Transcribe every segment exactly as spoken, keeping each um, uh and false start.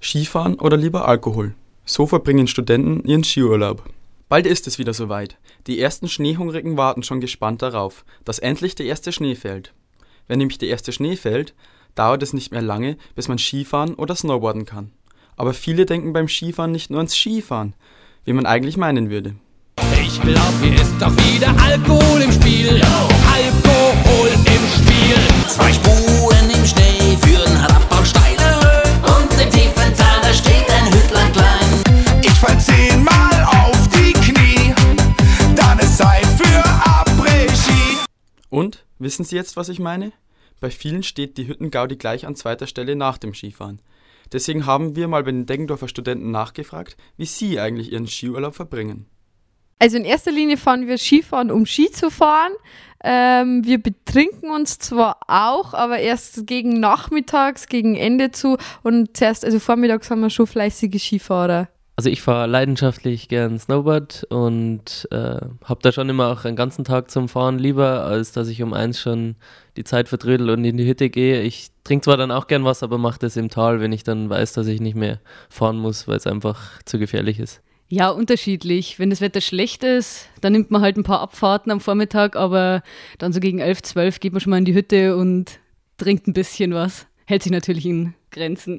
Skifahren oder lieber Alkohol? So verbringen Studenten ihren Skiurlaub. Bald ist es wieder soweit. Die ersten Schneehungrigen warten schon gespannt darauf, dass endlich der erste Schnee fällt. Wenn nämlich der erste Schnee fällt, dauert es nicht mehr lange, bis man Skifahren oder Snowboarden kann. Aber viele denken beim Skifahren nicht nur ans Skifahren, wie man eigentlich meinen würde. Ich glaub, hier ist doch wieder Alkohol im Spiel. Alkohol im Spiel. Zwei Spuren im Schnee führen herab auf steile Höhen. Und im tiefen Tal, da steht ein Hüttlein klein. Ich fall zehnmal auf die Knie, dann ist Zeit für Après-Ski. Und, wissen Sie jetzt, was ich meine? Bei vielen steht die Hüttengaudi gleich an zweiter Stelle nach dem Skifahren. Deswegen haben wir mal bei den Deggendorfer Studenten nachgefragt, wie sie eigentlich ihren Skiurlaub verbringen. Also in erster Linie fahren wir Skifahren, um Ski zu fahren. Ähm, wir betrinken uns zwar auch, aber erst gegen nachmittags, gegen Ende zu. Und zuerst, also vormittags haben wir schon fleißige Skifahrer. Also ich fahre leidenschaftlich gern Snowboard und äh, habe da schon immer auch einen ganzen Tag zum Fahren lieber, als dass ich um eins schon die Zeit vertrödel und in die Hütte gehe. Ich trinke zwar dann auch gern was, aber mache das im Tal, wenn ich dann weiß, dass ich nicht mehr fahren muss, weil es einfach zu gefährlich ist. Ja, unterschiedlich. Wenn das Wetter schlecht ist, dann nimmt man halt ein paar Abfahrten am Vormittag, aber dann so gegen elf, zwölf geht man schon mal in die Hütte und trinkt ein bisschen was. Hält sich natürlich in Grenzen.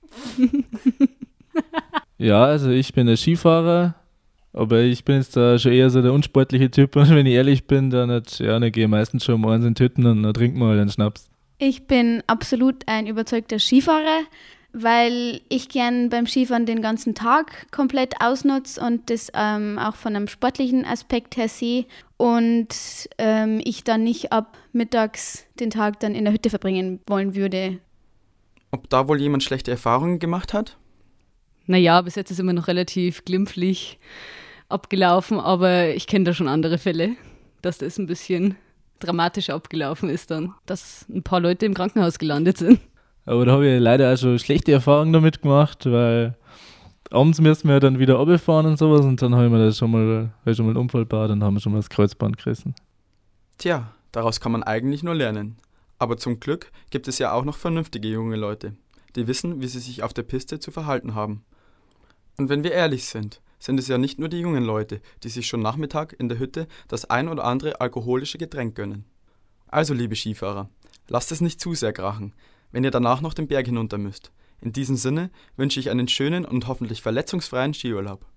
Ja, also ich bin der Skifahrer, aber ich bin jetzt da schon eher so der unsportliche Typ und wenn ich ehrlich bin, dann, nicht, ja, dann gehe ich meistens schon um eins in die Hütten und dann trinken wir halt einen Schnaps. Ich bin absolut ein überzeugter Skifahrer, weil ich gern beim Skifahren den ganzen Tag komplett ausnutze und das ähm, auch von einem sportlichen Aspekt her sehe und ähm, ich dann nicht ab mittags den Tag dann in der Hütte verbringen wollen würde. Ob da wohl jemand schlechte Erfahrungen gemacht hat? Naja, bis jetzt ist immer noch relativ glimpflich abgelaufen, aber ich kenne da schon andere Fälle, dass das ein bisschen dramatischer abgelaufen ist dann, dass ein paar Leute im Krankenhaus gelandet sind. Aber da habe ich leider auch schon schlechte Erfahrungen damit gemacht, weil abends müssen wir dann wieder runterfahren und sowas und dann habe ich mir das schon mal, hab ich schon mal einen Unfall gebaut und haben wir schon mal das Kreuzband gerissen. Tja, daraus kann man eigentlich nur lernen. Aber zum Glück gibt es ja auch noch vernünftige junge Leute, die wissen, wie sie sich auf der Piste zu verhalten haben. Und wenn wir ehrlich sind, sind es ja nicht nur die jungen Leute, die sich schon Nachmittag in der Hütte das ein oder andere alkoholische Getränk gönnen. Also liebe Skifahrer, lasst es nicht zu sehr krachen, wenn ihr danach noch den Berg hinunter müsst. In diesem Sinne wünsche ich einen schönen und hoffentlich verletzungsfreien Skiurlaub.